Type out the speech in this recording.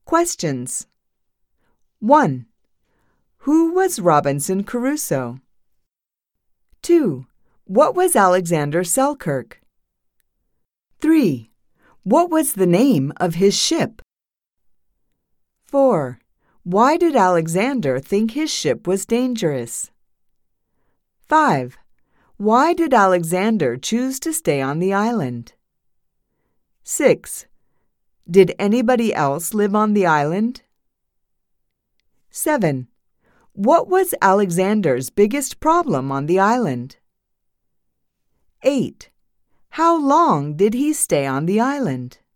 Questions. 1. Who was Robinson Crusoe? 2. What was Alexander Selkirk? 3. What was the name of his ship? 4. Why did Alexander think his ship was dangerous? 5. Why did Alexander choose to stay on the island? 6. Did anybody else live on the island? 7. What was Alexander's biggest problem on the island? 8. How long did he stay on the island?